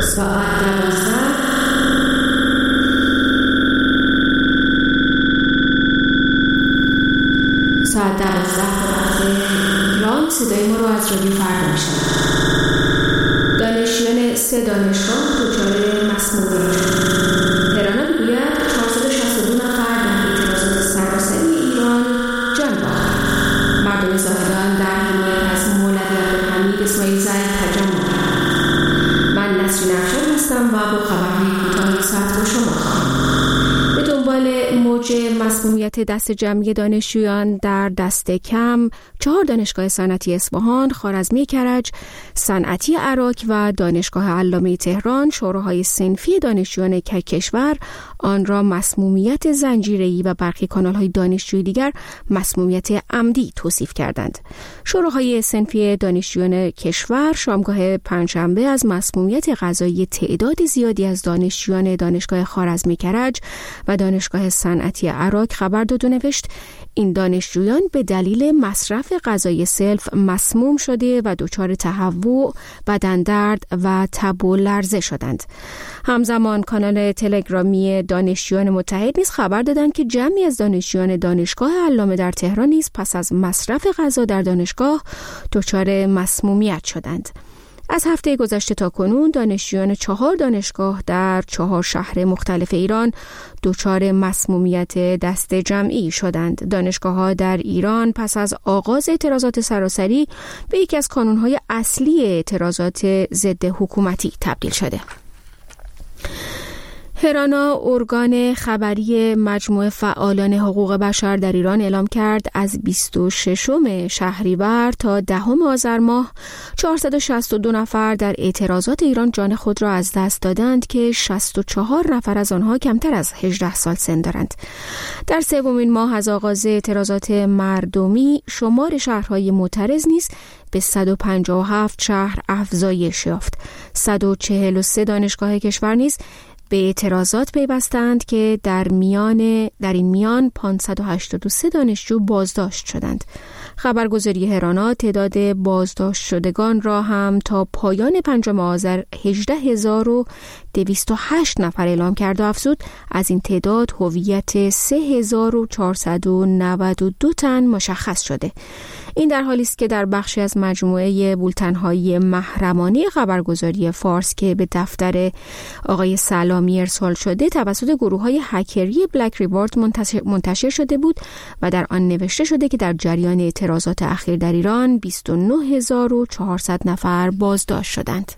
ساعت 12 ایران صدای ما رو از رادیو فردا میشنوید. دانشجویان 3 دانشگاه دچار مسمومیت شدند. هرانا میگوید 462 نفر در اعتراضات سراسری ایران جان باختند. مردم زاهدان در حمایت از مولوی عبدالحمید اسماعیلزی تجمع کردند. من نسرین افشار هستم و با خبرهای کوتاه ساعت با شما خواهم. به دنبال موج مسمومیت دست جمعی دانشجویان در دست کم 4 دانشگاه صنعتی اصفهان، خوارزمی کرج، صنعتی عراق و دانشگاه علامه تهران شوراهای صنفی دانشجویان کشور آن را مسمومیت زنجیره‌ای و برخی کانال‌های دانشجویی دیگر مسمومیت عمدی توصیف کردند. شوراهای صنفی دانشجویان کشور شامگاه پنجشنبه از مسمومیت غذایی تعداد زیادی از دانشجویان دانشگاه خوارزمی کرج و دانشگاه صنعتی عراق خبر داد و نوشت این دانشجویان به دلیل مصرف غذای سلف مسموم شده و دچار تهوع، بدن درد و تب و لرزه شدند. همزمان کانال تلگرامی دانشجویان متحد نیز خبر دادند که جمعی از دانشجویان دانشگاه علامه در تهران نیز پس از مصرف غذا در دانشگاه دچار مسمومیت شدند. از هفته گذشته تا کنون دانشجویان 4 دانشگاه در 4 شهر مختلف ایران دچار مسمومیت دست جمعی شدند. دانشگاه‌ها در ایران پس از آغاز اعتراضات سراسری به یکی از کانون‌های اصلی اعتراضات ضد حکومتی تبدیل شده. هرانا، ارگان خبری مجموعه فعالان حقوق بشر در ایران اعلام کرد از 26 شهریور تا 10 آذر ماه 462 نفر در اعتراضات ایران جان خود را از دست دادند که 64 نفر از آنها کمتر از 18 سال سن دارند. در 3مین ماه از آغاز اعتراضات مردمی شمار شهرهای معترض نیز به 157 شهر افزایش یافت. 143 دانشگاه کشور نیز به اعتراضات پیوستند که در این میان 583 دانشجو بازداشت شدند. خبرگزاری هرانا تعداد بازداشت شدگان را هم تا پایان 5 آذر 18208 نفر اعلام کرد و افزود از این تعداد هویت 3492 تن مشخص شده. این در حالی است که در بخشی از مجموعه بولتن‌های محرمانه خبرگزاری فارس که به دفتر آقای سلامی ارسال شده توسط گروه‌های هکری بلک ریوارد منتشر شده بود و در آن نوشته شده که در جریان اعتراضات اخیر در ایران 29400 نفر بازداشت شدند.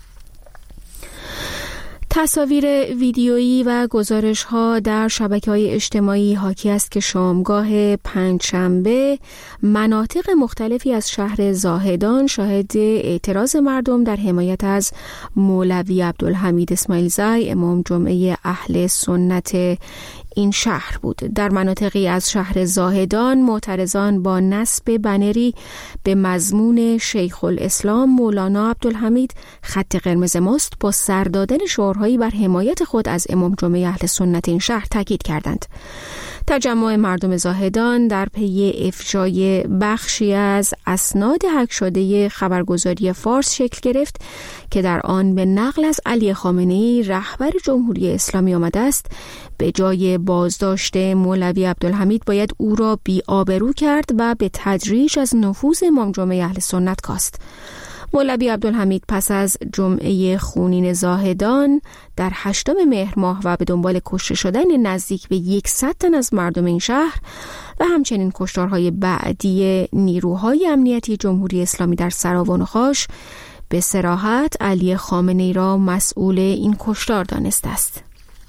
تصاویر ویدیویی و گزارش‌ها در شبکه‌های اجتماعی حاکی است که شامگاه پنجشنبه مناطق مختلفی از شهر زاهدان شاهد اعتراض مردم در حمایت از مولوی عبدالحمید اسماعیلزی امام جمعه اهل سنت این شهر بود. در مناطقی از شهر زاهدان معترضان با نصب بنری به مضمون شیخ الاسلام مولانا عبدالحمید خط قرمز ماست با سر دادن شعارهایی بر حمایت خود از امام جمعه اهل سنت این شهر تاکید کردند. تجمع مردم زاهدان در پی افشای بخشی از اسناد هک شده خبرگزاری فارس شکل گرفت که در آن به نقل از علی خامنه‌ای رهبر جمهوری اسلامی آمده است به جای بازداشت مولوی عبدالحمید باید او را بی‌آبرو کرد و به تدریج از نفوذ امام جمعه اهل سنت کاست. مولوی عبدالحمید پس از جمعه خونین زاهدان در 8 مهر ماه و به دنبال کشته شدن نزدیک به 100 تن از مردم این شهر و همچنین کشتارهای بعدی نیروهای امنیتی جمهوری اسلامی در سراوان و خاش به صراحت علی خامنه‌ای را مسئول این کشتار دانسته است.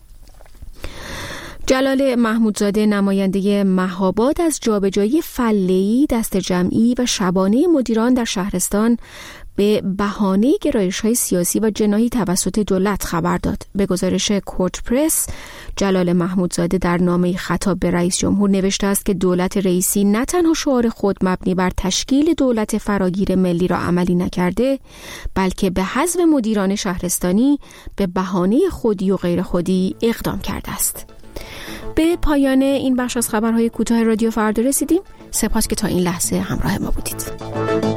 جلال محمودزاده نماینده مهاباد از جابجایی فله‌ای، دست جمعی و شبانه مدیران در شهرستان به بهانه گرایش‌های سیاسی و جنایی توسط دولت خبر داد. به گزارش کورت پرس، جلال محمودزاده در نامه خطاب به رئیس جمهور نوشته است که دولت رئیسی نه تنها شعار خود مبنی بر تشکیل دولت فراگیر ملی را عملی نکرده، بلکه به حذف مدیران شهرستانی به بهانه خودی و غیر خودی اقدام کرده است. به پایان این بخش از خبرهای کوتاه رادیو فردا رسیدیم. سپاس که تا این لحظه همراه ما بودید.